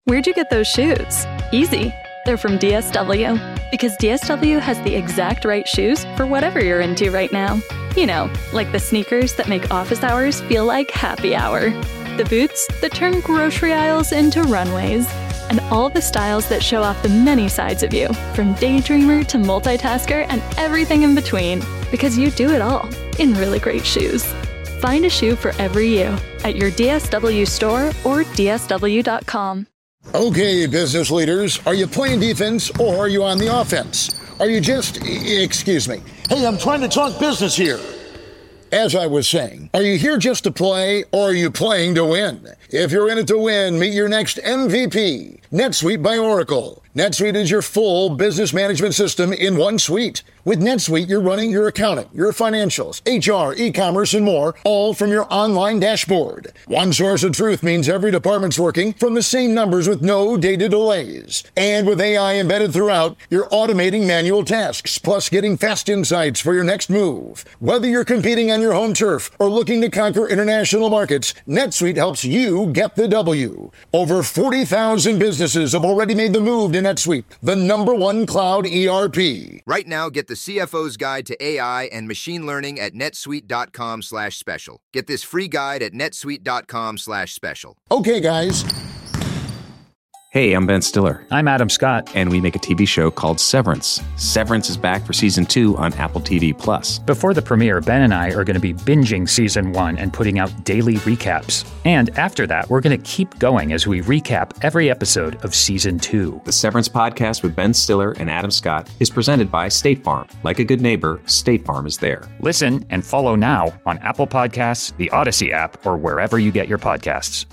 Where'd you get those shoes? Easy. They're from DSW. Because DSW has the exact right shoes for whatever you're into right now. You know, like the sneakers that make office hours feel like happy hour. The boots that turn grocery aisles into runways. And all the styles that show off the many sides of you, from daydreamer to multitasker and everything in between. Because you do it all in really great shoes. Find a shoe for every you at your DSW store or DSW.com. Okay, business leaders, are you playing defense or are you on the offense? Are you just, excuse me, hey, I'm trying to talk business here. As I was saying, are you here just to play or are you playing to win? If you're in it to win, meet your next MVP, NetSuite by Oracle. NetSuite is your full business management system in one suite. With NetSuite, you're running your accounting, your financials, HR, e-commerce, and more, all from your online dashboard. One source of truth means every department's working from the same numbers with no data delays. And with AI embedded throughout, you're automating manual tasks, plus getting fast insights for your next move. Whether you're competing on your home turf or looking to conquer international markets, NetSuite helps you get the W. Over 40,000 businesses have already made the move to NetSuite, the #1 cloud ERP. Right now, get the CFO's Guide to AI and Machine Learning at netsuite.com/special. Get this free guide at netsuite.com/special. Okay, guys. Hey, I'm Ben Stiller. I'm Adam Scott. And we make a TV show called Severance. Severance is back for season 2 on Apple TV+. Before the premiere, Ben and I are going to be binging season 1 and putting out daily recaps. And after that, we're going to keep going as we recap every episode of season 2. The Severance podcast with Ben Stiller and Adam Scott is presented by State Farm. Like a good neighbor, State Farm is there. Listen and follow now on Apple Podcasts, the Odyssey app, or wherever you get your podcasts.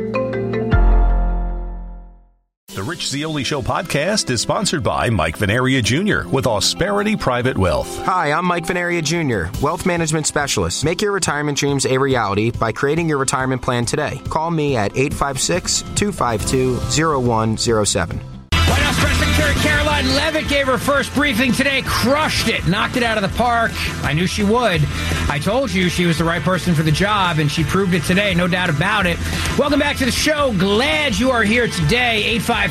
The Rich Zeoli Show podcast is sponsored by Mike Venaria Jr. with Ausperity Private Wealth. Hi, I'm Mike Venaria Jr., Wealth Management Specialist. Make your retirement dreams a reality by creating your retirement plan today. Call me at 856-252-0107. White House Press Secretary Caroline Leavitt gave her first briefing today, crushed it, knocked it out of the park. I knew she would. I told you she was the right person for the job, and she proved it today, no doubt about it. Welcome back to the show. Glad you are here today.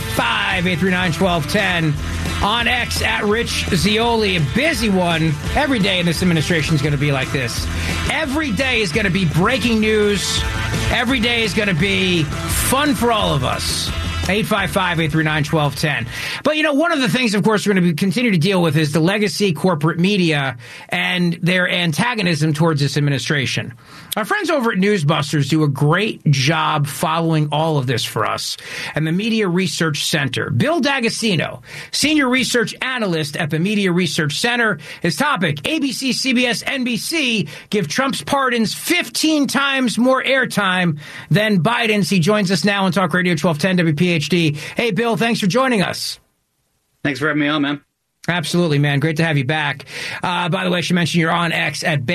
855-839-1210. On X, at Rich Zeoli. A busy one. Every day in this administration is going to be like this. Every day is going to be breaking news. Every day is going to be fun for all of us. 855-839-1210. But, you know, one of the things, of course, we're going to continue to deal with is the legacy corporate media and their antagonism towards this administration. Our friends over at Newsbusters do a great job following all of this for us. And the Media Research Center. Bill D'Agostino, Senior Research Analyst at the Media Research Center. His topic, ABC, CBS, NBC give Trump's pardons 15 times more airtime than Biden's. He joins us now on Talk Radio 1210 WPHD. Hey, Bill, thanks for joining us. Thanks for having me on, man. Absolutely, man. Great to have you back. By the way, she mentioned you're on X at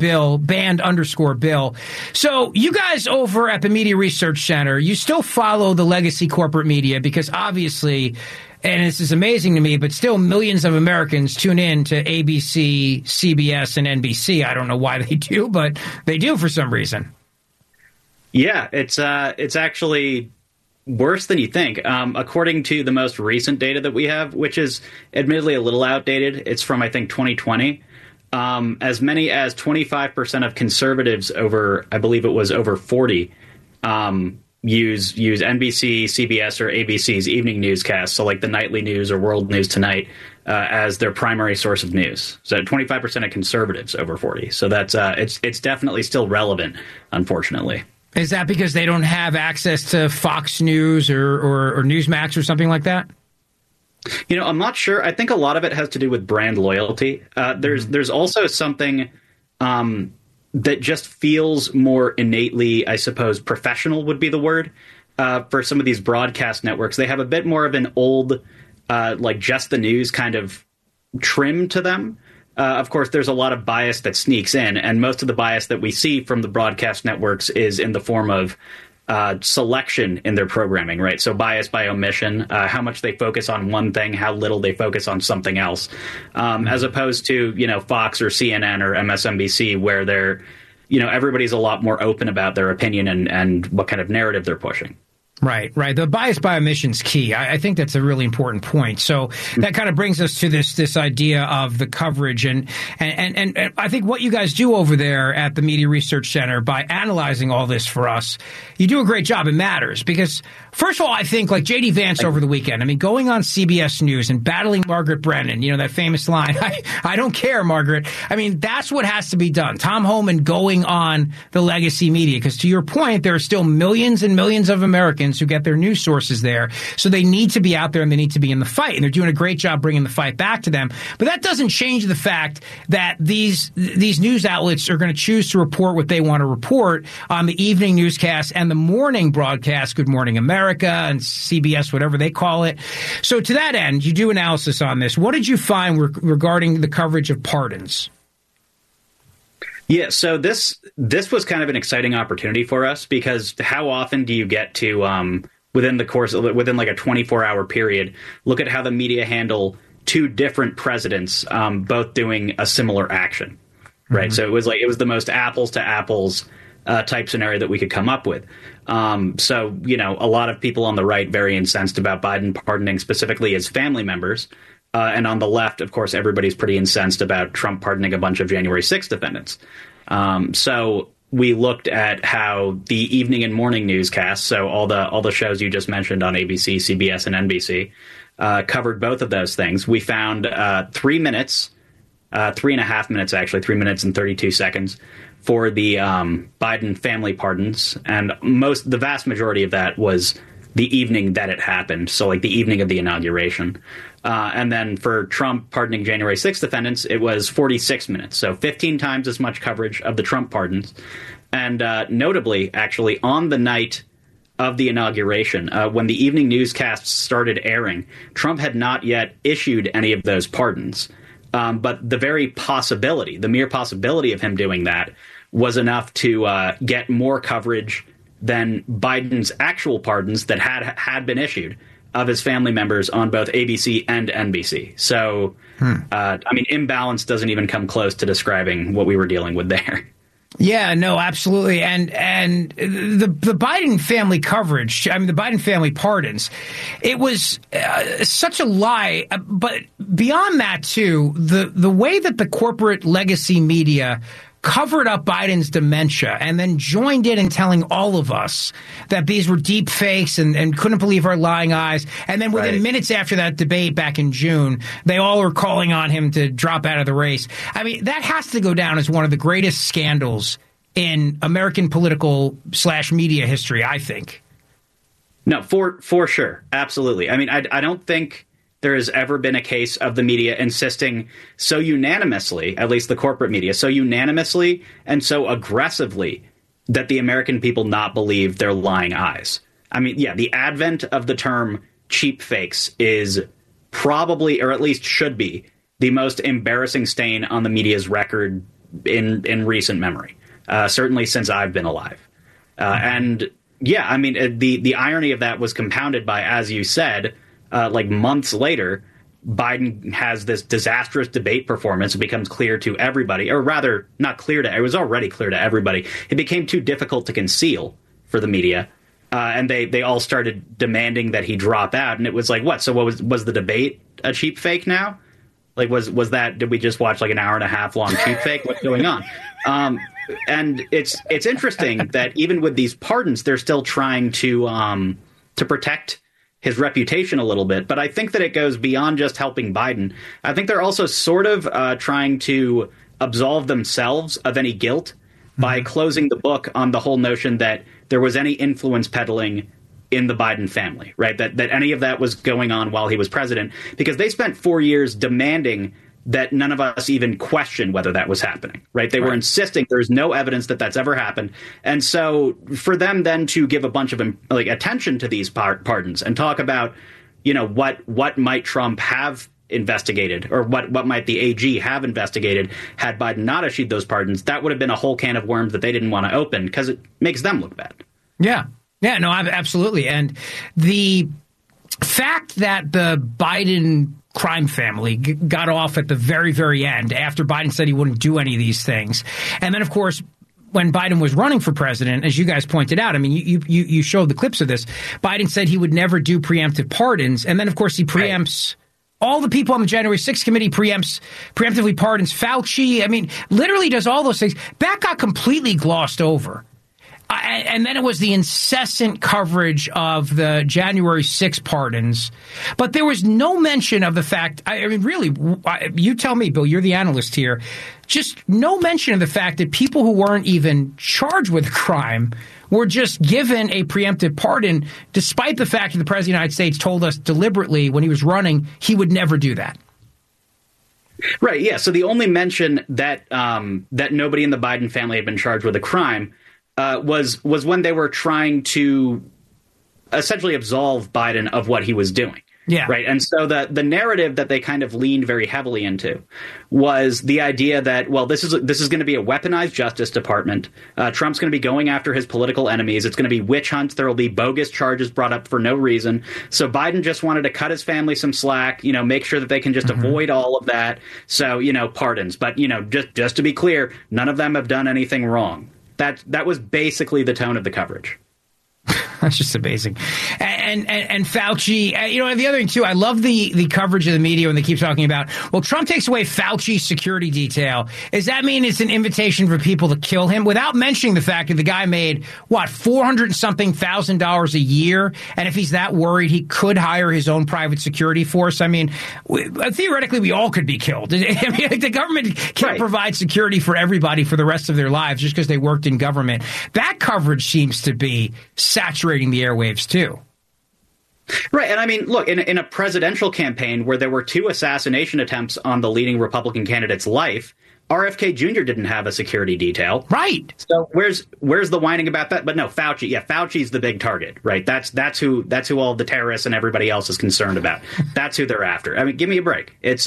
band_Bill. So you guys over at the Media Research Center, you still follow the legacy corporate media because obviously, and this is amazing to me, but still millions of Americans tune in to ABC, CBS, and NBC. I don't know why they do, but they do for some reason. Yeah, it's actually worse than you think. According to the most recent data that we have, which is admittedly a little outdated, it's from, I think, 2020. As many as 25% of conservatives over 40 use NBC, CBS, or ABC's evening newscasts, so like the nightly news or World News Tonight, as their primary source of news. So 25% of conservatives over 40. So that's it's definitely still relevant, unfortunately. Is that because they don't have access to Fox News or Newsmax or something like that? You know, I'm not sure. I think a lot of it has to do with brand loyalty. There's also something that just feels more innately, I suppose, professional would be the word, for some of these broadcast networks. They have a bit more of an old, like just the news kind of trim to them. Of course, there's a lot of bias that sneaks in, and most of the bias that we see from the broadcast networks is in the form of selection in their programming, right? So bias by omission, how much they focus on one thing, how little they focus on something else, as opposed to, you know, Fox or CNN or MSNBC, where they're, you know, everybody's a lot more open about their opinion and what kind of narrative they're pushing. Right. The bias by omission is key. I think that's a really important point. So that kind of brings us to this idea of the coverage. And I think what you guys do over there at the Media Research Center by analyzing all this for us, you do a great job. It matters because, first of all, I think like J.D. Vance over the weekend, I mean, going on CBS News and battling Margaret Brennan, that famous line, I don't care, Margaret. I mean, that's what has to be done. Tom Homan going on the legacy media, because to your point, there are still millions and millions of Americans who get their news sources there. So they need to be out there and they need to be in the fight. And they're doing a great job bringing the fight back to them. But that doesn't change the fact that these news outlets are going to choose to report what they want to report on the evening newscast and the morning broadcast, Good Morning America and CBS, whatever they call it. So to that end, you do analysis on this. What did you find regarding the coverage of pardons? Yeah, so this was kind of an exciting opportunity for us because how often do you get to, within like a 24-hour period, look at how the media handle two different presidents, both doing a similar action, right? Mm-hmm. So it was the most apples to apples type scenario that we could come up with. So, a lot of people on the right very incensed about Biden pardoning specifically his family members. And on the left, of course, everybody's pretty incensed about Trump pardoning a bunch of January 6th defendants. So we looked at how the evening and morning newscasts, so all the shows you just mentioned on ABC, CBS, and NBC, covered both of those things. We found 3 minutes, 3.5 minutes actually, 3 minutes and 32 seconds for the Biden family pardons, and the vast majority of that was the evening that it happened, so like the evening of the inauguration. And then for Trump pardoning January 6th defendants, it was 46 minutes, so 15 times as much coverage of the Trump pardons. And notably, actually, on the night of the inauguration, when the evening newscasts started airing, Trump had not yet issued any of those pardons. But the mere possibility of him doing that was enough to get more coverage than Biden's actual pardons that had been issued of his family members on both ABC and NBC. So, imbalance doesn't even come close to describing what we were dealing with there. Yeah, no, absolutely. And the Biden family coverage, the Biden family pardons, it was such a lie. But beyond that, too, the way that the corporate legacy media covered up Biden's dementia and then joined in telling all of us that these were deep fakes and couldn't believe our lying eyes. And then within minutes after that debate back in June, they all were calling on him to drop out of the race. I mean, that has to go down as one of the greatest scandals in American political / media history, I think. No, for sure. Absolutely. I mean, I don't think there has ever been a case of the media insisting so unanimously, at least the corporate media, so unanimously and so aggressively that the American people not believe their lying eyes. I mean, yeah, the advent of the term cheap fakes is probably, or at least should be, the most embarrassing stain on the media's record in recent memory, certainly since I've been alive. And yeah, I mean, the irony of that was compounded by, as you said, months later, Biden has this disastrous debate performance. It becomes clear to everybody, or rather, not clear to, it was already clear to everybody. It became too difficult to conceal for the media. And they all started demanding that he drop out. And it was like, what? So what was the debate a cheap fake now? Like, was that, did we just watch like an hour and a half long cheap fake? What's going on? And it's interesting that even with these pardons, they're still trying to protect his reputation a little bit. But I think that it goes beyond just helping Biden. I think they're also sort of trying to absolve themselves of any guilt by closing the book on the whole notion that there was any influence peddling in the Biden family, right? That any of that was going on while he was president, because they spent 4 years demanding that none of us even question whether that was happening, right? They were insisting there's no evidence that that's ever happened. And so for them then to give a bunch of attention to these pardons and talk about, what might Trump have investigated, or what might the AG have investigated had Biden not issued those pardons, that would have been a whole can of worms that they didn't want to open because it makes them look bad. Yeah. Yeah, no, absolutely. And the fact that the Biden crime family got off at the very, very end after Biden said he wouldn't do any of these things. And then, of course, when Biden was running for president, as you guys pointed out, I mean, you showed the clips of this. Biden said he would never do preemptive pardons. And then, of course, he preempts all the people on the January 6th committee, preemptively pardons Fauci. I mean, literally does all those things. That got completely glossed over. And then it was the incessant coverage of the January 6 pardons. But there was no mention of the fact, I mean, really, you tell me, Bill, you're the analyst here, just no mention of the fact that people who weren't even charged with a crime were just given a preemptive pardon, despite the fact that the President of the United States told us deliberately when he was running he would never do that. Right, yeah. So the only mention that that nobody in the Biden family had been charged with a crime was when they were trying to essentially absolve Biden of what he was doing. Yeah. Right. And so the narrative that they kind of leaned very heavily into was the idea that, well, this is going to be a weaponized Justice Department. Trump's going to be going after his political enemies. It's going to be witch hunts. There will be bogus charges brought up for no reason. So Biden just wanted to cut his family some slack, make sure that they can just avoid all of that. So, pardons. But, just to be clear, none of them have done anything wrong. That was basically the tone of the coverage. That's just amazing. And Fauci, and the other thing, too, I love the coverage of the media when they keep talking about, well, Trump takes away Fauci's security detail. Does that mean it's an invitation for people to kill him? Without mentioning the fact that the guy made, $400 and something thousand a year? And if he's that worried, he could hire his own private security force. I mean, theoretically, we all could be killed. I mean, the government can't provide security for everybody for the rest of their lives just because they worked in government. That coverage seems to be saturating the airwaves, too. Right. And I mean, look, in a presidential campaign where there were 2 assassination attempts on the leading Republican candidate's life, RFK Jr. didn't have a security detail. Right. So where's the whining about that? But no, Fauci. Yeah, Fauci's the big target. Right. That's who all the terrorists and everybody else is concerned about. That's who they're after. I mean, give me a break. It's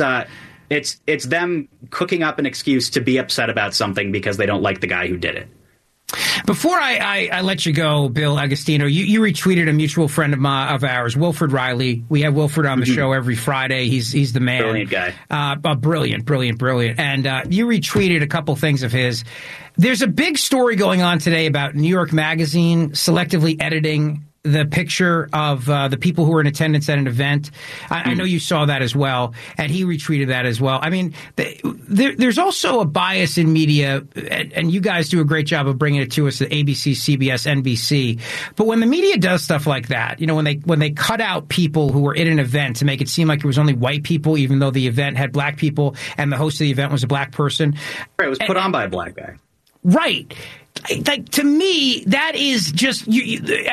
them cooking up an excuse to be upset about something because they don't like the guy who did it. Before I let you go, Bill Agostino, you retweeted a mutual friend of ours, Wilford Riley. We have Wilford on the show every Friday. He's the man. Brilliant guy. Brilliant. And you retweeted a couple things of his. There's a big story going on today about New York Magazine selectively editing the picture of the people who were in attendance at an event. I know you saw that as well, and he retweeted that as well. I mean, there's also a bias in media, and you guys do a great job of bringing it to us at ABC, CBS, NBC. But when the media does stuff like that, when they cut out people who were in an event to make it seem like it was only white people, even though the event had black people and the host of the event was a black person. Right, it was put on by a black guy. Right. Like, to me, that is just okay,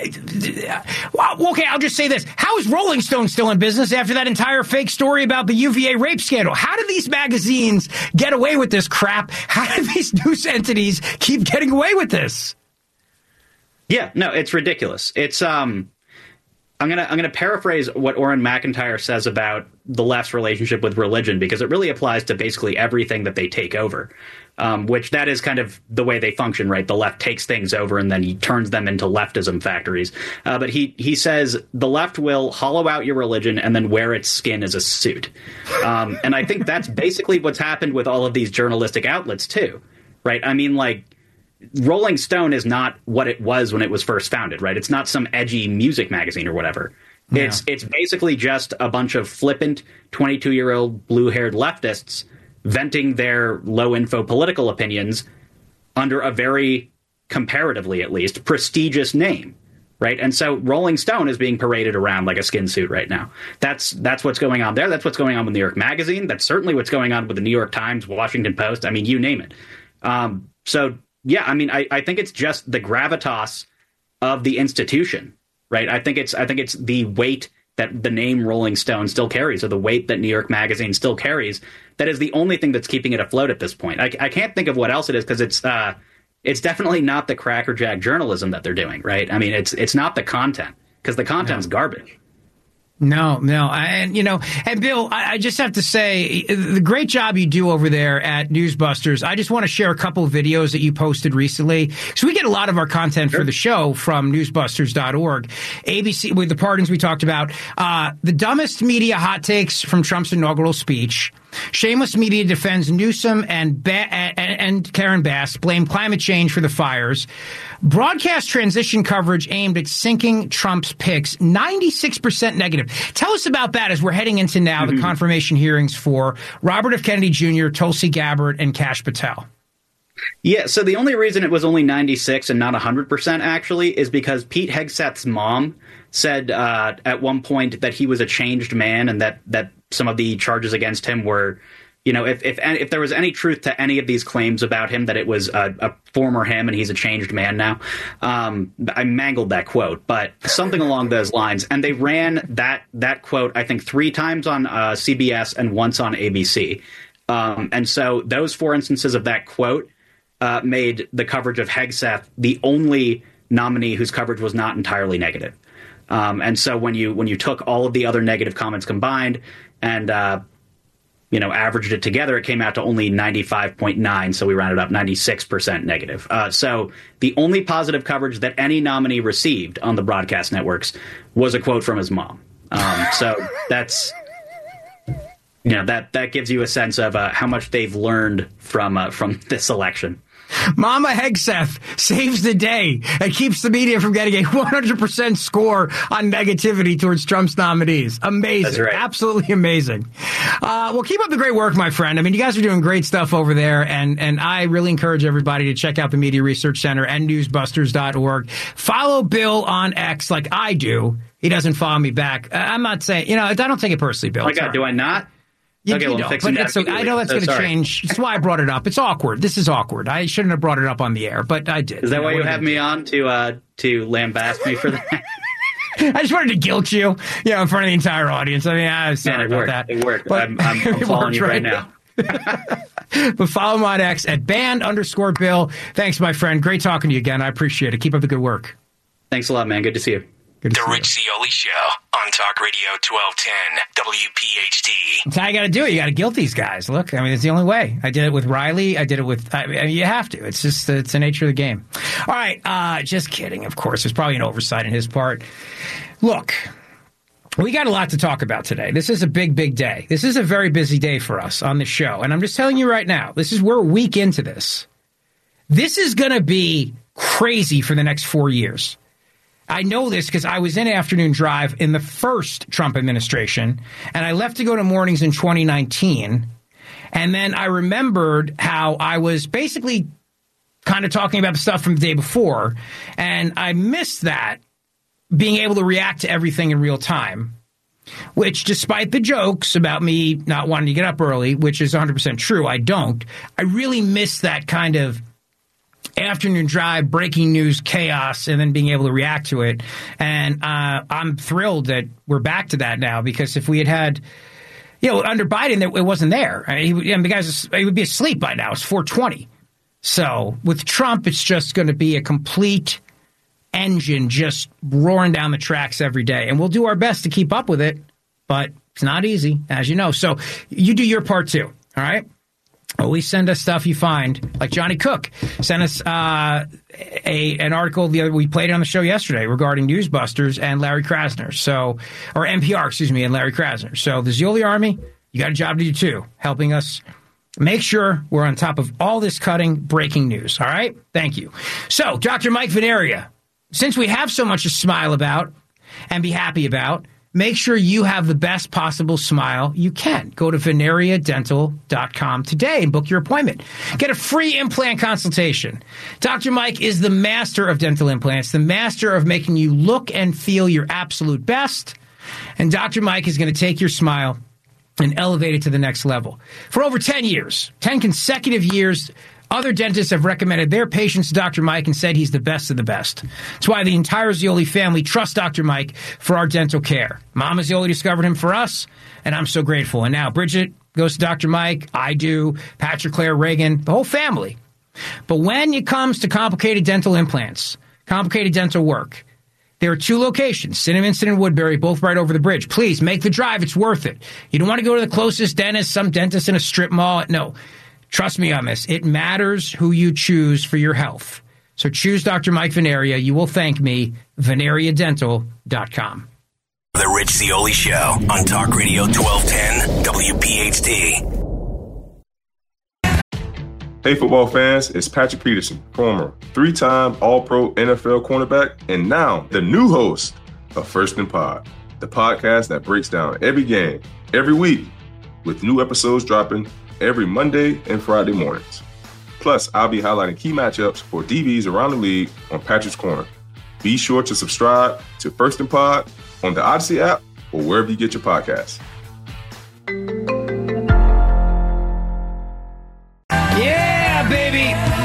I'll just say this. How is Rolling Stone still in business after that entire fake story about the UVA rape scandal? How do these magazines get away with this crap? How do these news entities keep getting away with this? Yeah, no, it's ridiculous. It's I'm gonna paraphrase what Orrin McIntyre says about the left's relationship with religion, because it really applies to basically everything that they take over. Which that is kind of the way they function, right? The left takes things over and then he turns them into leftism factories. But he says the left will hollow out your religion and then wear its skin as a suit. And I think that's basically what's happened with all of these journalistic outlets, too. Right. I mean, like, Rolling Stone is not what it was when it was first founded. Right. It's not some edgy music magazine or whatever. Yeah. It's basically just a bunch of flippant 22-year-old blue-haired leftists venting their low-info political opinions under a very, comparatively at least, prestigious name, right? And so Rolling Stone is being paraded around like a skin suit right now. That's what's going on there. That's what's going on with New York Magazine. That's certainly what's going on with the New York Times, Washington Post. I mean, you name it. So, yeah, I mean, I think it's just the gravitas of the institution, right? I think it's the weight that the name Rolling Stone still carries, or the weight that New York Magazine still carries. That is the only thing that's keeping it afloat at this point. I can't think of what else it is, because it's definitely not the crackerjack journalism that they're doing, right? I mean, it's not the content, because the content's garbage. No. And Bill, I just have to say, the great job you do over there at Newsbusters. I just want to share a couple of videos that you posted recently. So we get a lot of our content for the show from newsbusters.org. ABC, with the pardons we talked about, the dumbest media hot takes from Trump's inaugural speech. Shameless Media defends Newsom and Karen Bass blame climate change for the fires. Broadcast transition coverage aimed at sinking Trump's picks, 96% negative. Tell us about that as we're heading into now the confirmation hearings for Robert F. Kennedy Jr., Tulsi Gabbard, and Kash Patel. Yeah, so the only reason it was only 96 and not 100% actually is because Pete Hegseth's mom said at one point that he was a changed man and that some of the charges against him were, you know, if there was any truth to any of these claims about him, that it was a former him and he's a changed man now. I mangled that quote, but something along those lines. And they ran that quote, I think, 3 times on CBS and once on ABC. And so those 4 instances of that quote made the coverage of Hegseth the only nominee whose coverage was not entirely negative. And so when you took all of the other negative comments combined and averaged it together, it came out to only 95.9. So we rounded up 96% negative. So the only positive coverage that any nominee received on the broadcast networks was a quote from his mom. So that's, that gives you a sense of how much they've learned from this election. Mama Hegseth saves the day and keeps the media from getting a 100% score on negativity towards Trump's nominees. Amazing. That's right. Absolutely amazing. Well, keep up the great work, my friend. I mean, you guys are doing great stuff over there, and I really encourage everybody to check out the Media Research Center and newsbusters.org. Follow Bill on X like I do. He doesn't follow me back. I'm not saying, I don't take it personally, Bill. Oh my God, do I not? You don't, but I know that's going to change. That's why I brought it up. It's awkward. This is awkward. I shouldn't have brought it up on the air, but I did. Is that why you have me on to lambast me for that? I just wanted to guilt you, in front of the entire audience. I mean, I'm sorry about that. It worked. But I'm following you right now. But follow him on X at @band_Bill. Thanks, my friend. Great talking to you again. I appreciate it. Keep up the good work. Thanks a lot, man. Good to see you. The Rich Zeoli Show on Talk Radio 1210 WPHT. That's how you got to do it. You got to guilt these guys. Look, I mean, it's the only way. I did it with Riley. I did it with. You have to. It's just it's the nature of the game. All right, just kidding. Of course, there's probably an oversight on his part. Look, we got a lot to talk about today. This is a big, big day. This is a very busy day for us on the show, and I'm just telling you right now. We're a week into this. This is going to be crazy for the next 4 years. I know this because I was in Afternoon Drive in the first Trump administration, and I left to go to mornings in 2019. And then I remembered how I was basically kind of talking about the stuff from the day before, and I missed that, being able to react to everything in real time, which, despite the jokes about me not wanting to get up early, which is 100% true, I don't. I really miss that kind of Afternoon Drive, breaking news, chaos, and then being able to react to it. And I'm thrilled that we're back to that now, because if we had under Biden, it wasn't there. He would be asleep by now. It's 4:20. So with Trump, it's just going to be a complete engine just roaring down the tracks every day. And we'll do our best to keep up with it, but it's not easy, as you know. So you do your part too, all right? Always send us stuff you find, like Johnny Cook sent us an article we played on the show yesterday regarding Newsbusters and Larry Krasner. Or NPR, and Larry Krasner. So the Zeoli Army, you got a job to do too, helping us make sure we're on top of all this cutting breaking news. All right, thank you. So Dr. Mike Veneria, since we have so much to smile about and be happy about, make sure you have the best possible smile you can. Go to veneriadental.com today and book your appointment. Get a free implant consultation. Dr. Mike is the master of dental implants, the master of making you look and feel your absolute best. And Dr. Mike is going to take your smile and elevate it to the next level. For over 10 years, 10 consecutive years, other dentists have recommended their patients to Dr. Mike and said he's the best of the best. That's why the entire Zeoli family trusts Dr. Mike for our dental care. Mama Zeoli discovered him for us, and I'm so grateful. And now Bridget goes to Dr. Mike. I do. Patrick, Claire, Reagan, the whole family. But when it comes to complicated dental implants, complicated dental work, there are 2 locations, Cinnaminson and Woodbury, both right over the bridge. Please, make the drive. It's worth it. You don't want to go to the closest dentist, some dentist in a strip mall. No. Trust me on this. It matters who you choose for your health. So choose Dr. Mike Veneria. You will thank me. veneriadental.com. The Rich Zeoli Show on Talk Radio 1210 WPHT. Hey, football fans, it's Patrick Peterson, former 3-time All-Pro NFL cornerback, and now the new host of First and Pod, the podcast that breaks down every game, every week, with new episodes dropping every Monday and Friday mornings. Plus, I'll be highlighting key matchups for DBs around the league on Patrick's Corner. Be sure to subscribe to First and Pod on the Odyssey app or wherever you get your podcasts. Yeah, baby.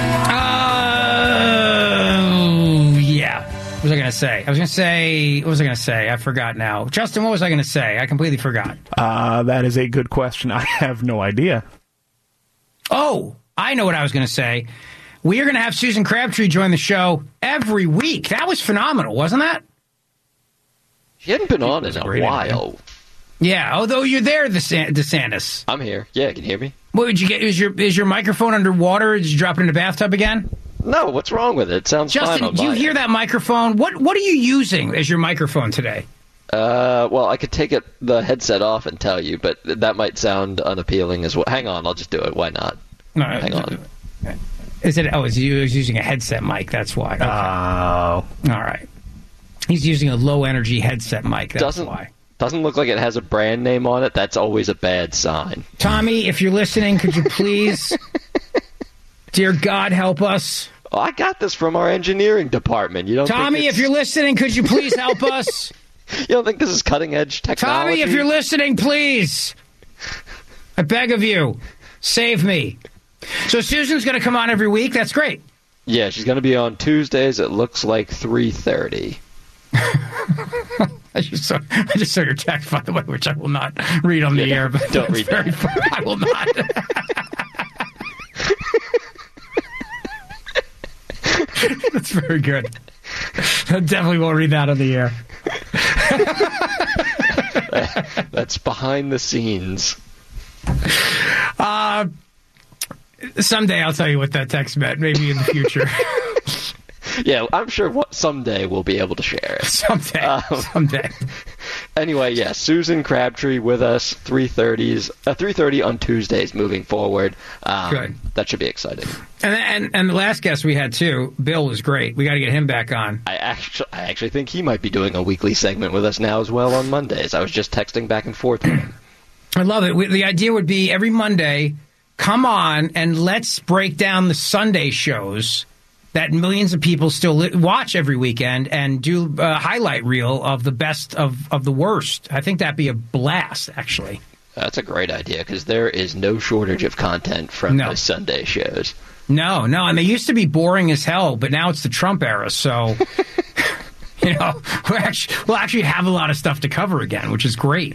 Yeah. What was I going to say? What was I going to say? I forgot now. Justin, what was I going to say? I completely forgot. That is a good question. I have no idea. Oh, I know what I was going to say. We are going to have Susan Crabtree join the show every week. That was phenomenal, wasn't that? She hadn't been on in a while. Yeah, although you're there, DeSantis. I'm here. Yeah, can you hear me? What would you get? Is your microphone underwater? Did you drop it in the bathtub again? No, what's wrong with it? It sounds fine. Justin, do you hear that microphone? What are you using as your microphone today? Well, I could take the headset off and tell you, but that might sound unappealing as well. Hang on, I'll just do it. Why not? No, hang on. Is it? Oh, he's using a headset mic. That's why. Okay. Oh, all right. He's using a low energy headset mic. That's why. Doesn't look like it has a brand name on it. That's always a bad sign. Tommy, if you're listening, could you please, dear God, help us? Oh, I got this from our engineering department. You don't? Tommy, if you're listening, could you please help us? You don't think this is cutting edge technology? Tommy, if you're listening, please, I beg of you, save me. So Susan's going to come on every week. That's great. Yeah, she's going to be on Tuesdays. It looks like 3:30. I just saw your text, by the way, which I will not read on the air. But don't read that. I will not. That's very good. I definitely won't read that on the air. That's behind the scenes. Someday I'll tell you what that text meant. Maybe in the future. Yeah, I'm sure someday we'll be able to share it. Someday. Anyway, yeah, Susan Crabtree with us, 3:30 on Tuesdays moving forward. Good. That should be exciting. And the last guest we had, too, Bill, was great. We got to get him back on. I actually think he might be doing a weekly segment with us now as well on Mondays. I was just texting back and forth with him. I love it. The idea would be every Monday, come on and let's break down the Sunday shows that millions of people still watch every weekend and do a highlight reel of the best of the worst. I think that'd be a blast, actually. That's a great idea because there is no shortage of content from those Sunday shows. No, and they used to be boring as hell, but now it's the Trump era, so we'll actually have a lot of stuff to cover again, which is great.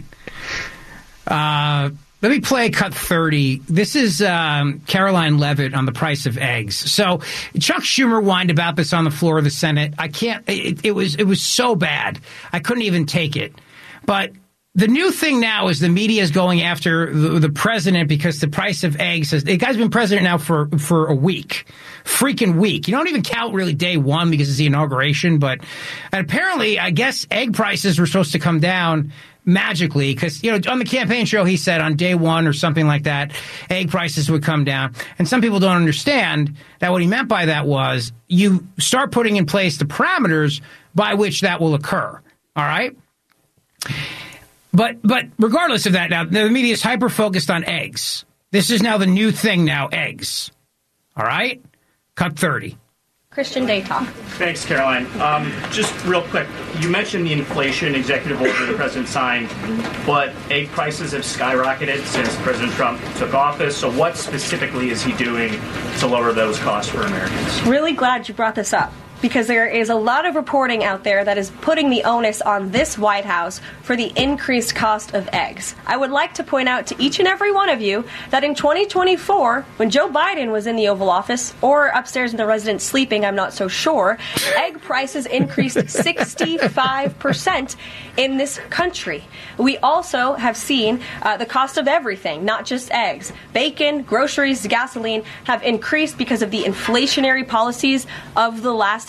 Let me play cut 30. This is Caroline Leavitt on the price of eggs. So Chuck Schumer whined about this on the floor of the Senate. I can't. It was so bad. I couldn't even take it. But the new thing now is the media is going after the president because the price of eggs the guy's been president now for a week. Freaking week. You don't even count really day one because it's the inauguration. But apparently, I guess egg prices were supposed to come down magically, because on the campaign show he said on day one or something like that, egg prices would come down. And some people don't understand that what he meant by that was you start putting in place the parameters by which that will occur. All right? But regardless of that, now the media is hyper focused on eggs. This is now the new thing now, eggs. All right? Cut 30. Christian Day Talk. Thanks, Caroline. Just real quick, you mentioned the inflation executive order the president signed, but egg prices have skyrocketed since President Trump took office. So what specifically is he doing to lower those costs for Americans? Really glad you brought this up, because there is a lot of reporting out there that is putting the onus on this White House for the increased cost of eggs. I would like to point out to each and every one of you that in 2024, when Joe Biden was in the Oval Office, or upstairs in the residence sleeping, I'm not so sure, egg prices increased 65% in this country. We also have seen the cost of everything, not just eggs. Bacon, groceries, gasoline have increased because of the inflationary policies of the last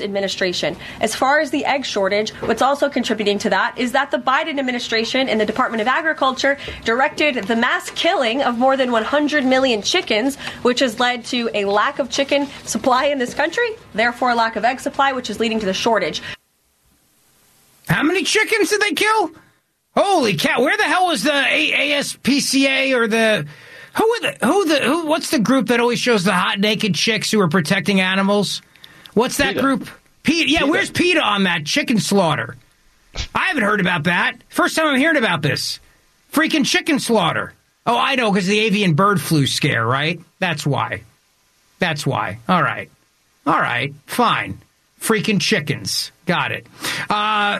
administration. As far as the egg shortage, what's also contributing to that is that the Biden administration in the Department of Agriculture directed the mass killing of more than 100 million chickens, which has led to a lack of chicken supply in this country, therefore a lack of egg supply, which is leading to the shortage. How many chickens did they kill? Holy cow! Where the hell was the ASPCA or the what's the group that always shows the hot naked chicks who are protecting animals? What's that group? PETA. Yeah, where's PETA on that chicken slaughter? I haven't heard about that. First time I'm hearing about this. Freaking chicken slaughter. Oh, I know, because the avian bird flu scare, right? That's why. All right. Fine. Freaking chickens. Got it. I'm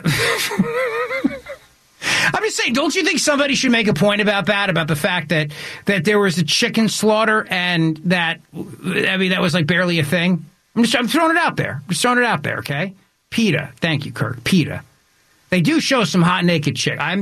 just saying, don't you think somebody should make a point about that, about the fact that there was a chicken slaughter and that was like barely a thing? I'm throwing it out there. Okay? PETA. Thank you, Kirk. PETA. They do show some hot naked chick. I'm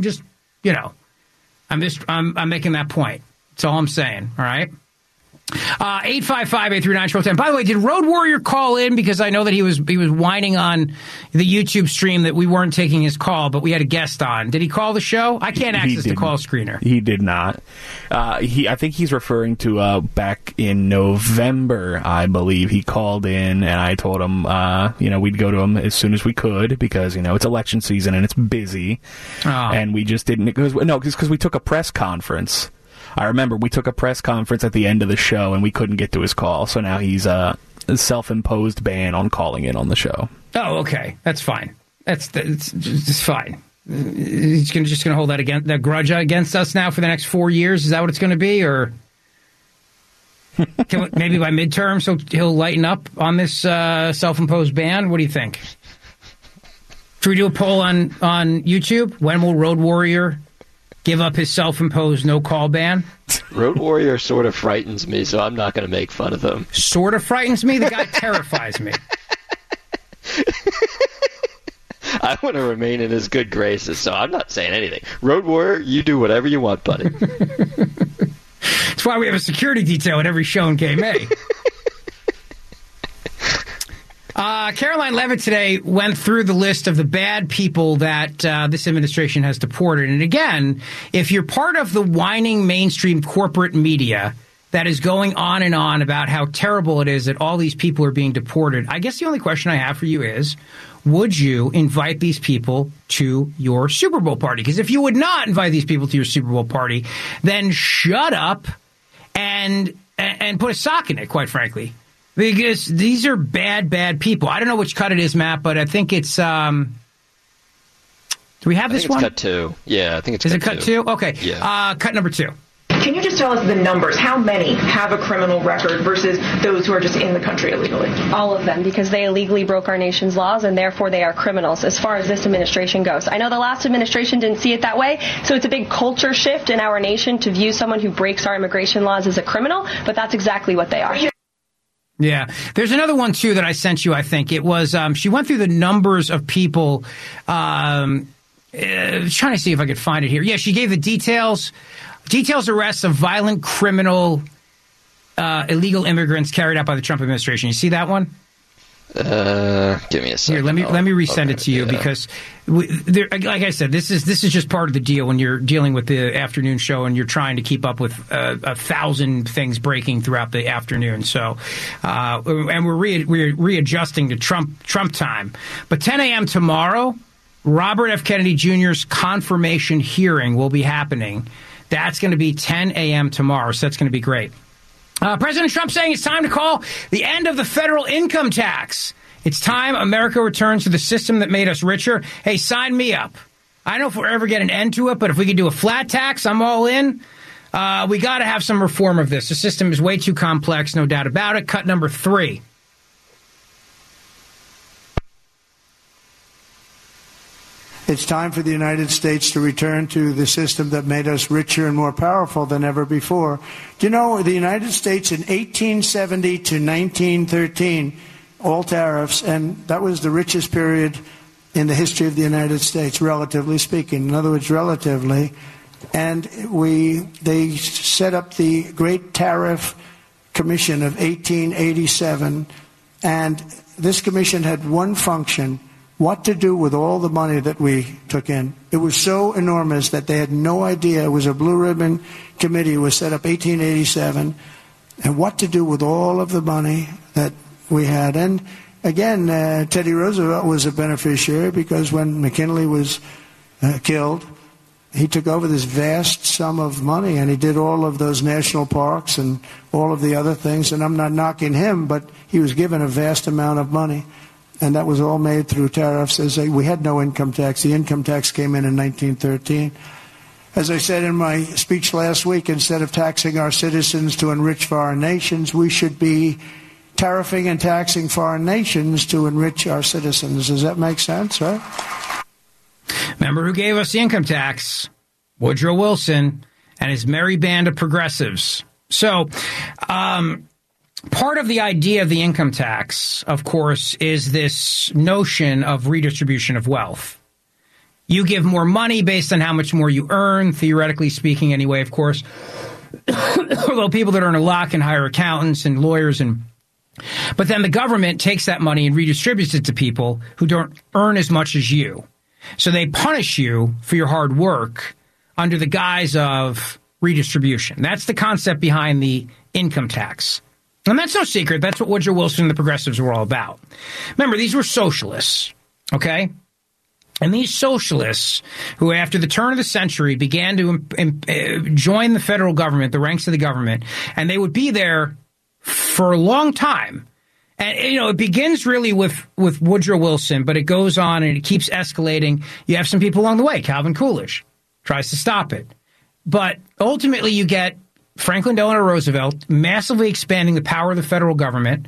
making that point. That's all I'm saying. All right? 855-839-1210. By the way, did Road Warrior call in? Because I know that he was whining on the YouTube stream that we weren't taking his call, but we had a guest on. Did he call the show? I can't access the call screener. He did not. I think he's referring to back in November, I believe. He called in, and I told him, we'd go to him as soon as we could because, it's election season and it's busy. Oh. And we just didn't. Because we took a press conference. I remember we took a press conference at the end of the show and we couldn't get to his call. So now he's a self-imposed ban on calling in on the show. Oh, okay. That's fine. It's fine. He's just going to hold that grudge against us now for the next 4 years? Is that what it's going to be? Or maybe by midterm he'll lighten up on this self-imposed ban? What do you think? Should we do a poll on YouTube? When will Road Warrior give up his self-imposed no-call ban? Road Warrior sort of frightens me, so I'm not going to make fun of him. Sort of frightens me? The guy terrifies me. I want to remain in his good graces, so I'm not saying anything. Road Warrior, you do whatever you want, buddy. That's why we have a security detail at every show in KMA. Caroline Levitt today went through the list of the bad people that this administration has deported. And again, if you're part of the whining mainstream corporate media that is going on and on about how terrible it is that all these people are being deported, I guess the only question I have for you is, would you invite these people to your Super Bowl party? Because if you would not invite these people to your Super Bowl party, then shut up and put a sock in it, quite frankly. Because these are bad, bad people. I don't know which cut it is, Matt, but I think it's... do we have this one? Cut 2. Yeah, I think it's cut 2. Is it cut 2? Okay. Yeah. Cut number 2. Can you just tell us the numbers? How many have a criminal record versus those who are just in the country illegally? All of them, because they illegally broke our nation's laws, and therefore they are criminals as far as this administration goes. I know the last administration didn't see it that way, so it's a big culture shift in our nation to view someone who breaks our immigration laws as a criminal, but that's exactly what they are. Yeah. There's another one, too, that I sent you, I think. It was, she went through the numbers of people, trying to see if I could find it here. Yeah, she gave the details arrests of violent criminal illegal immigrants carried out by the Trump administration. You see that one? Give me a second. Here, let me resend it to you because, like I said, this is just part of the deal when you're dealing with the afternoon show and you're trying to keep up with 1,000 things breaking throughout the afternoon. So, and we're readjusting to Trump time. But 10 a.m. tomorrow, Robert F. Kennedy Jr.'s confirmation hearing will be happening. That's going to be 10 a.m. tomorrow, so that's going to be great. President Trump saying it's time to call the end of the federal income tax. It's time America returns to the system that made us richer. Hey, sign me up. I don't know if we'll ever get an end to it, but if we could do a flat tax, I'm all in. We got to have some reform of this. The system is way too complex, no doubt about it. Cut number 3. It's time for the United States to return to the system that made us richer and more powerful than ever before. Do you know the United States in 1870 to 1913, all tariffs, and that was the richest period in the history of the United States, relatively speaking. In other words, relatively. And they set up the Great Tariff Commission of 1887. And this commission had one function: what to do with all the money that we took in. It was so enormous that they had no idea. It was a blue ribbon committee. It was set up 1887. And what to do with all of the money that we had. And again, Teddy Roosevelt was a beneficiary because when McKinley was killed, he took over this vast sum of money, and he did all of those national parks and all of the other things. And I'm not knocking him, but he was given a vast amount of money. And that was all made through tariffs. We had no income tax. The income tax came in 1913. As I said in my speech last week, instead of taxing our citizens to enrich foreign nations, we should be tariffing and taxing foreign nations to enrich our citizens. Does that make sense, right? Remember who gave us the income tax? Woodrow Wilson and his merry band of progressives. So, part of the idea of the income tax, of course, is this notion of redistribution of wealth. You give more money based on how much more you earn, theoretically speaking anyway, of course. Although people that earn a lot can hire accountants and lawyers, but then the government takes that money and redistributes it to people who don't earn as much as you. So they punish you for your hard work under the guise of redistribution. That's the concept behind the income tax. And that's no secret. That's what Woodrow Wilson and the progressives were all about. Remember, these were socialists, okay? And these socialists, who after the turn of the century began to join the federal government, the ranks of the government, and they would be there for a long time. And, it begins really with Woodrow Wilson, but it goes on and it keeps escalating. You have some people along the way. Calvin Coolidge tries to stop it. But ultimately you get Franklin Delano Roosevelt massively expanding the power of the federal government.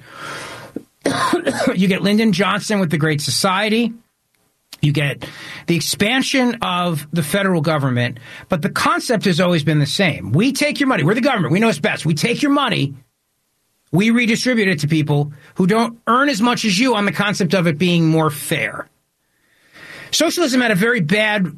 You get Lyndon Johnson with the Great Society. You get the expansion of the federal government, but the concept has always been the same. We take your money. We're the government. We know it's best. We take your money. We redistribute it to people who don't earn as much as you on the concept of it being more fair. Socialism had a very bad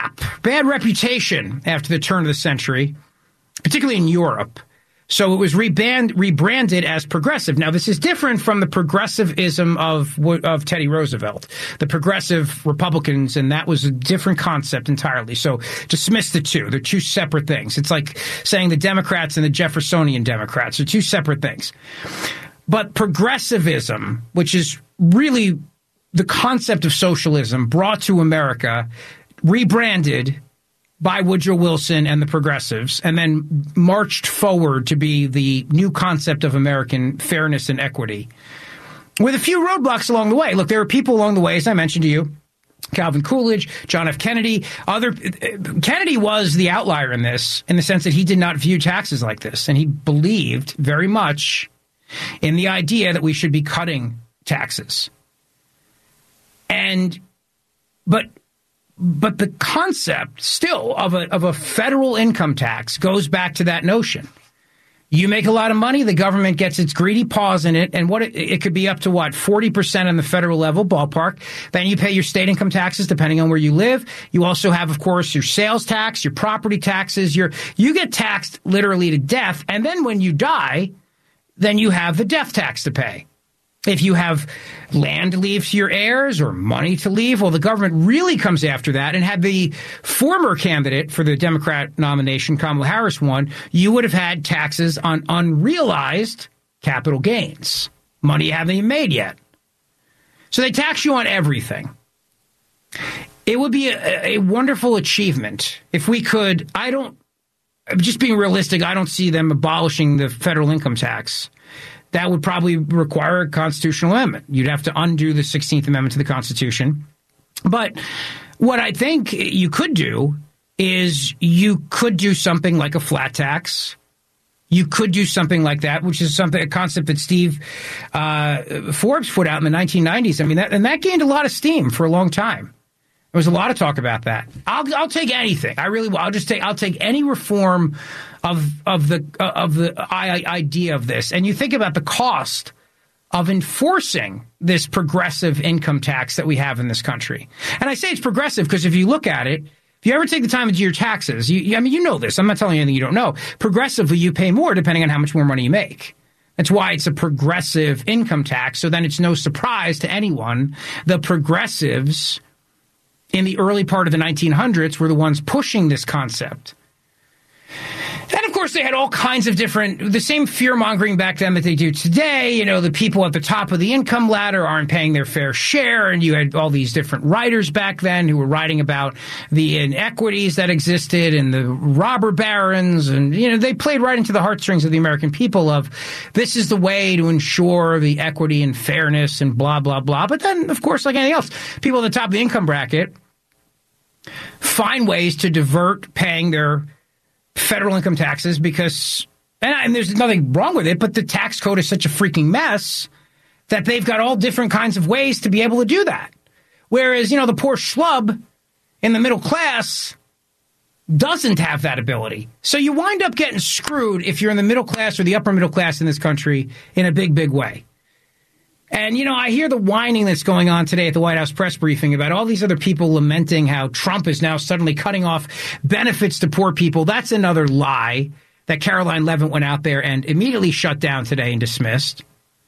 reputation after the turn of the century, particularly in Europe. So it was rebranded as progressive. Now, this is different from the progressivism of Teddy Roosevelt, the progressive Republicans, and that was a different concept entirely. So dismiss the two. They're two separate things. It's like saying the Democrats and the Jeffersonian Democrats are two separate things. But progressivism, which is really the concept of socialism brought to America, rebranded by Woodrow Wilson and the progressives, and then marched forward to be the new concept of American fairness and equity, with a few roadblocks along the way. Look, there were people along the way, as I mentioned to you, Calvin Coolidge, John F. Kennedy. Kennedy was the outlier in this, in the sense that he did not view taxes like this, and he believed very much in the idea that we should be cutting taxes. But the concept still of a federal income tax goes back to that notion. You make a lot of money, the government gets its greedy paws in it, and it could be up to 40% on the federal level, ballpark. Then you pay your state income taxes depending on where you live. You also have, of course, your sales tax, your property taxes. You get taxed literally to death, and then when you die, then you have the death tax to pay. If you have land to leave to your heirs or money to leave, well, the government really comes after that. And had the former candidate for the Democrat nomination, Kamala Harris, won, you would have had taxes on unrealized capital gains, money you haven't even made yet. So they tax you on everything. It would be a wonderful achievement if we could. Just being realistic, I don't see them abolishing the federal income tax. That would probably require a constitutional amendment. You'd have to undo the 16th Amendment to the Constitution. But what I think you could do is you could do something like a flat tax. You could do something like that, which is a concept that Steve Forbes put out in the 1990s. I mean, that gained a lot of steam for a long time. There was a lot of talk about that. I'll take anything. I really will. I'll take any reform of the idea of this. And you think about the cost of enforcing this progressive income tax that we have in this country. And I say it's progressive because if you look at it, if you ever take the time to do your taxes, you know this. I'm not telling you anything you don't know. Progressively, you pay more depending on how much more money you make. That's why it's a progressive income tax. So then it's no surprise to anyone the progressives in the early part of the 1900s were the ones pushing this concept. And, of course, they had all kinds of the same fear-mongering back then that they do today. You know, the people at the top of the income ladder aren't paying their fair share, and you had all these different writers back then who were writing about the inequities that existed and the robber barons, and, you know, they played right into the heartstrings of the American people of this is the way to ensure the equity and fairness and blah, blah, blah. But then, of course, like anything else, people at the top of the income bracket find ways to divert paying their federal income taxes because, and there's nothing wrong with it, but the tax code is such a freaking mess that they've got all different kinds of ways to be able to do that. Whereas, you know, the poor schlub in the middle class doesn't have that ability. So you wind up getting screwed if you're in the middle class or the upper middle class in this country in a big, big way. And, you know, I hear the whining that's going on today at the White House press briefing about all these other people lamenting how Trump is now suddenly cutting off benefits to poor people. That's another lie that Caroline Leavitt went out there and immediately shut down today and dismissed.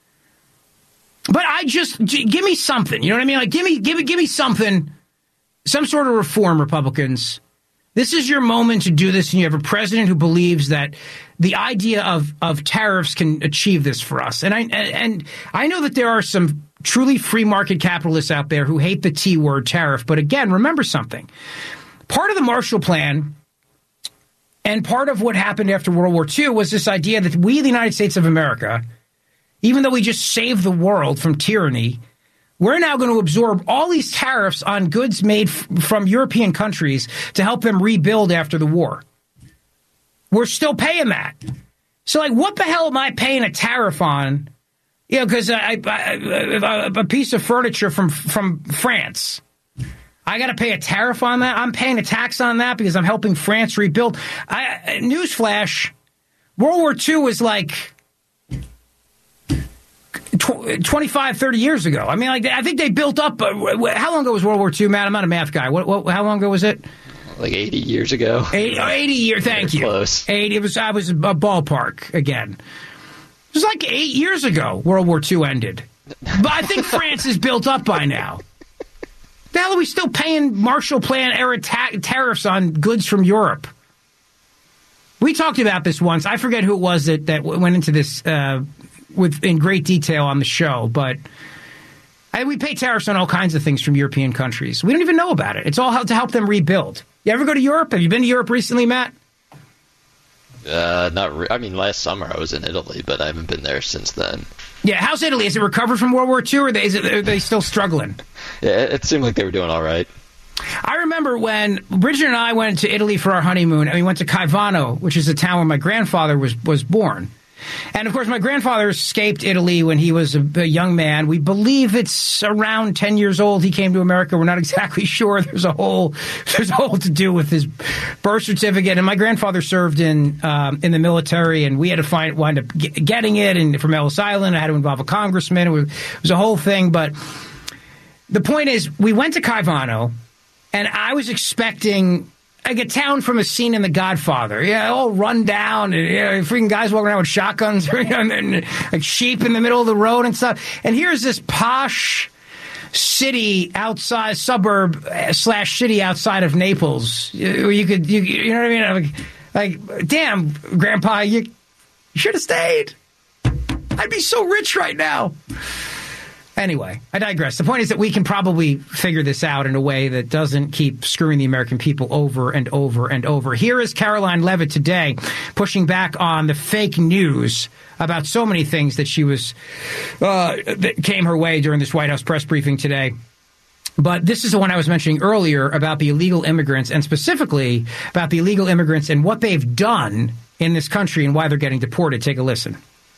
But give me something. You know what I mean? Like, give me something, some sort of reform, Republicans. This is your moment to do this, and you have a president who believes that the idea of tariffs can achieve this for us. And I know that there are some truly free market capitalists out there who hate the T word tariff. But again, remember something. Part of the Marshall Plan and part of what happened after World War II was this idea that we, the United States of America, even though we just saved the world from tyranny, we're now going to absorb all these tariffs on goods made from European countries to help them rebuild after the war. We're still paying that. So, like, what the hell am I paying a tariff on? You know, because a piece of furniture from France, I got to pay a tariff on that? I'm paying a tax on that because I'm helping France rebuild. Newsflash, World War II was like 25, 30 years ago. I mean, like, I think they built up. How long ago was World War II, Matt? I'm not a math guy. How long ago was it? Like 80 years ago. 80 years. Thank you. Close. 80. I was a ballpark again. It was like 8 years ago. World War II ended. But I think France is built up by now. The hell are we still paying Marshall Plan era tariffs on goods from Europe? We talked about this once. I forget who it was that went into this in great detail on the show, but we pay tariffs on all kinds of things from European countries. We don't even know about it. It's all to help them rebuild. You ever go to Europe? Have you been to Europe recently, Matt? I mean, last summer I was in Italy, but I haven't been there since then. Yeah, how's Italy? Has it recovered from World War II, or are they still struggling? Yeah, it seemed like they were doing all right. I remember when Bridget and I went to Italy for our honeymoon, and we went to Caivano, which is a town where my grandfather was born. And, of course, my grandfather escaped Italy when he was a young man. We believe it's around 10 years old he came to America. We're not exactly sure. There's a whole to do with his birth certificate. And my grandfather served in the military, and we had to wind up getting it. And from Ellis Island, I had to involve a congressman. It was a whole thing. But the point is, we went to Caivano, and I was expecting like a town from a scene in The Godfather. Yeah, all run down, and freaking guys walking around with shotguns, and like sheep in the middle of the road and stuff. And here's this posh suburb / city outside of Naples. You know what I mean? Like, damn, Grandpa, you should have stayed. I'd be so rich right now. Anyway, I digress. The point is that we can probably figure this out in a way that doesn't keep screwing the American people over and over and over. Here is Caroline Leavitt today pushing back on the fake news about so many things that that came her way during this White House press briefing today. But this is the one I was mentioning earlier about the illegal immigrants, and specifically about the illegal immigrants and what they've done in this country and why they're getting deported. Take a listen.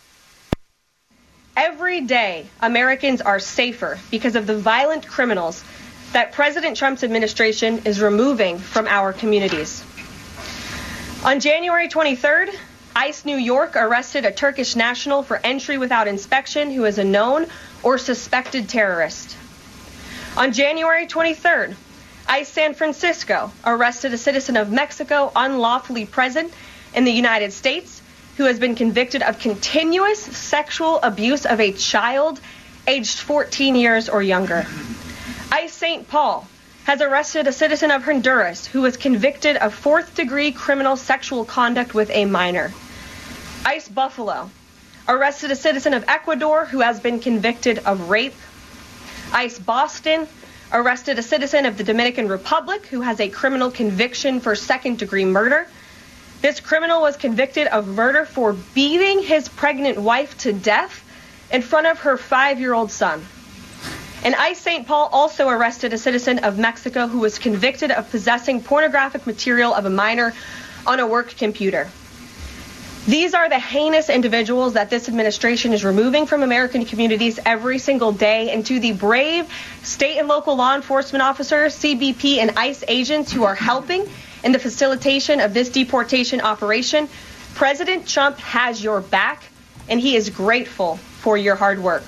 Every day, Americans are safer because of the violent criminals that President Trump's administration is removing from our communities. On January 23rd, ICE New York arrested a Turkish national for entry without inspection who is a known or suspected terrorist. On January 23rd, ICE San Francisco arrested a citizen of Mexico unlawfully present in the United States who has been convicted of continuous sexual abuse of a child aged 14 years or younger. ICE St. Paul has arrested a citizen of Honduras who was convicted of fourth-degree criminal sexual conduct with a minor. ICE Buffalo arrested a citizen of Ecuador who has been convicted of rape. ICE Boston arrested a citizen of the Dominican Republic who has a criminal conviction for second-degree murder. This criminal was convicted of murder for beating his pregnant wife to death in front of her 5-year-old son. And ICE St. Paul also arrested a citizen of Mexico who was convicted of possessing pornographic material of a minor on a work computer. These are the heinous individuals that this administration is removing from American communities every single day. And to the brave state and local law enforcement officers, CBP, and ICE agents who are helping in the facilitation of this deportation operation, President Trump has your back, and he is grateful for your hard work.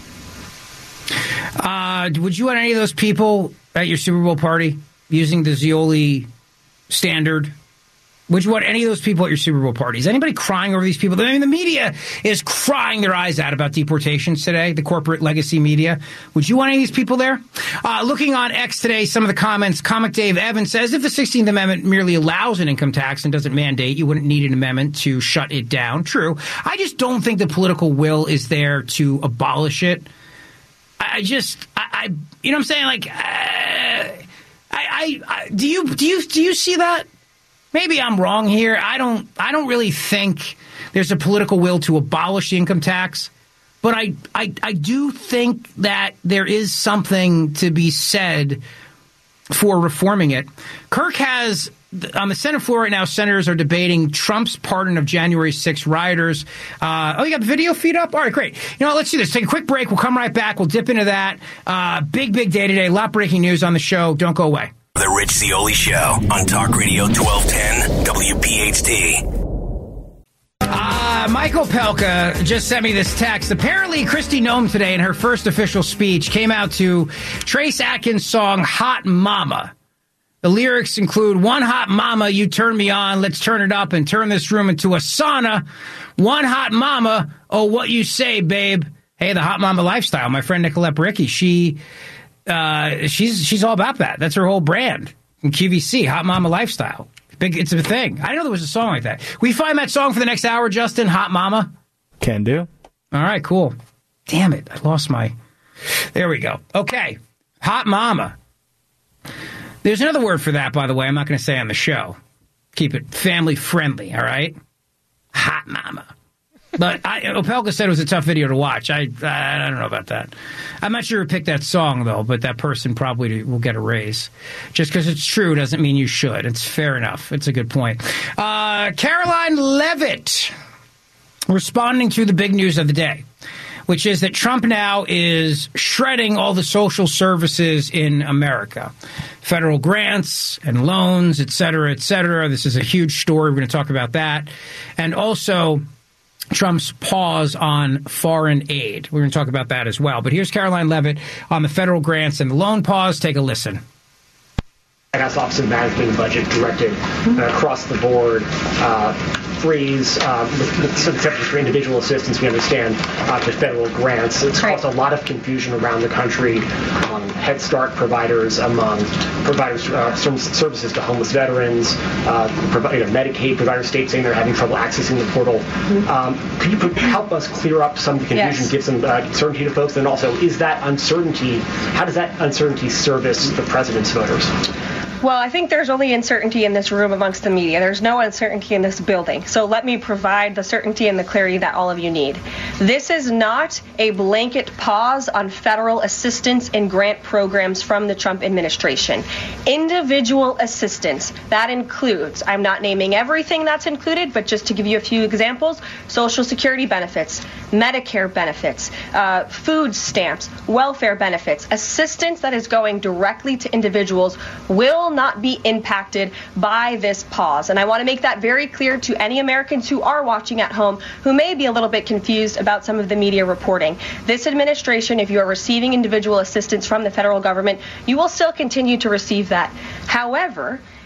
Would you want any of those people at your Super Bowl party using the Zeoli standard? Would you want any of those people at your Super Bowl parties? Anybody crying over these people? I mean, the media is crying their eyes out about deportations today, the corporate legacy media. Would you want any of these people there? Looking on X today, some of the comments, Comic Dave Evans says, if the 16th Amendment merely allows an income tax and doesn't mandate, you wouldn't need an amendment to shut it down. True. I just don't think the political will is there to abolish it. You know what I'm saying? Like, do you see that? Maybe I'm wrong here. I don't really think there's a political will to abolish the income tax, but I do think that there is something to be said for reforming it. Kirk has, on the Senate floor right now, senators are debating Trump's pardon of January 6 rioters. You got the video feed up? All right, great. You know what, let's do this. Take a quick break. We'll come right back. We'll dip into that. Big day today. A lot of breaking news on the show. Don't go away. The Rich Zeoli Show on Talk Radio 1210 WPHT. Michael Pelka just sent me this text. Apparently, Kristi Noem today in her first official speech came out to Trace Atkins' song Hot Mama. The lyrics include, one hot mama, you turn me on, let's turn it up and turn this room into a sauna. One hot mama, oh, what you say, babe. Hey, the hot mama lifestyle. My friend Nicolette Bricky, she's all about that. That's her whole brand from QVC, Hot Mama Lifestyle. It's a thing. I didn't know there was a song like that. We find that song for the next hour, Justin, Hot Mama? Can do. All right, cool. Damn it, I lost my... There we go. Okay, Hot Mama. There's another word for that, by the way, I'm not going to say on the show. Keep it family friendly, all right? Hot Mama. But Opelka said it was a tough video to watch. I don't know about that. I'm not sure who picked that song, though, but that person probably will get a raise. Just because it's true doesn't mean you should. It's fair enough. It's a good point. Caroline Leavitt responding to the big news of the day, which is that Trump now is shredding all the social services in America. Federal grants and loans, et cetera, et cetera. This is a huge story. We're going to talk about that. And also Trump's pause on foreign aid. We're going to talk about that as well. But here's Caroline Leavitt on the federal grants and the loan pause. Take a listen. White House Office of Management Budget directed across the board freeze, except for individual assistance, we understand, to federal grants. It's caused a lot of confusion around the country among Head Start providers, among providers services to homeless veterans, Medicaid providers, states saying they're having trouble accessing the portal. Could you help us clear up some of the confusion, give some certainty to folks? And also, is that uncertainty, how does that uncertainty service the president's voters? Well, I think there's only uncertainty in this room amongst the media. There's no uncertainty in this building. So let me provide the certainty and the clarity that all of you need. This is not a blanket pause on federal assistance and grant programs from the Trump administration. Individual assistance, that includes, I'm not naming everything that's included, but just to give you a few examples, Social Security benefits, Medicare benefits, food stamps, welfare benefits, assistance that is going directly to individuals will not be impacted by this pause. And I want to make that very clear to any Americans who are watching at home who may be a little bit confused about some of the media reporting. This administration, if you are receiving individual assistance from the federal government, you will still continue to receive that. However,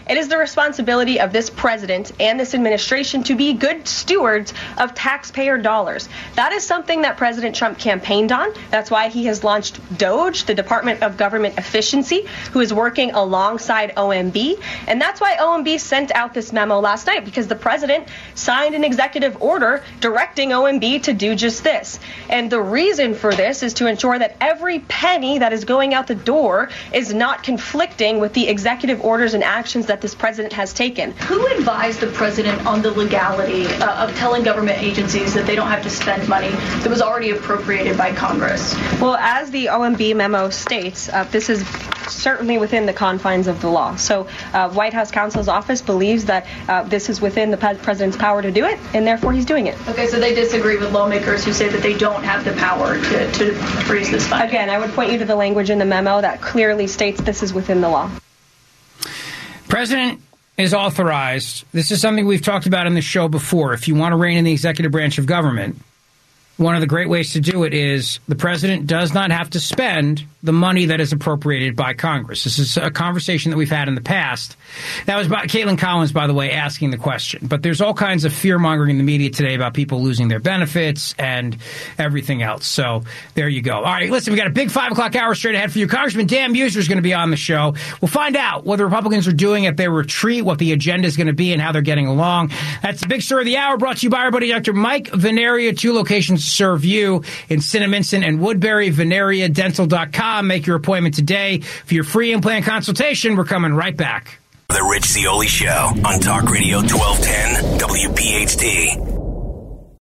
It is the responsibility of this president and this administration to be good stewards of taxpayer dollars. That is something that President Trump campaigned on. That's why he has launched DOGE, the Department of Government Efficiency, who is working alongside OMB. And that's why OMB sent out this memo last night, because the president signed an executive order directing OMB to do just this. And the reason for this is to ensure that every penny that is going out the door is not conflicting with the executive orders and actions that this president has taken. Who advised the president on the legality of telling government agencies that they don't have to spend money that was already appropriated by Congress? Well, as the OMB memo states, this is certainly within the confines of the law. So White House counsel's office believes that this is within the president's power to do it, and therefore he's doing it. Okay, so they disagree with lawmakers who say that they don't have the power to freeze this funding. Again, I would point you to the language in the memo that clearly states this is within the law. President is authorized. This is something we've talked about in the show before. If you want to rein in the executive branch of government, one of the great ways to do it is the president does not have to spend the money that is appropriated by Congress. This is a conversation that we've had in the past. That was by Caitlin Collins, by the way, asking the question. But there's all kinds of fear-mongering in the media today about people losing their benefits and everything else. So there you go. All right, listen, we got a big 5 o'clock hour straight ahead for you. Congressman Dan Mueser is going to be on the show. We'll find out what the Republicans are doing at their retreat, what the agenda is going to be, and how they're getting along. That's the big story of the hour, brought to you by our buddy Dr. Mike Veneria. 2 locations to serve you in Cinnaminson and Woodbury. VeneriaDental.com. Make your appointment today for your free implant consultation. We're coming right back. The Rich Zeoli Show on Talk Radio 1210 WPHT.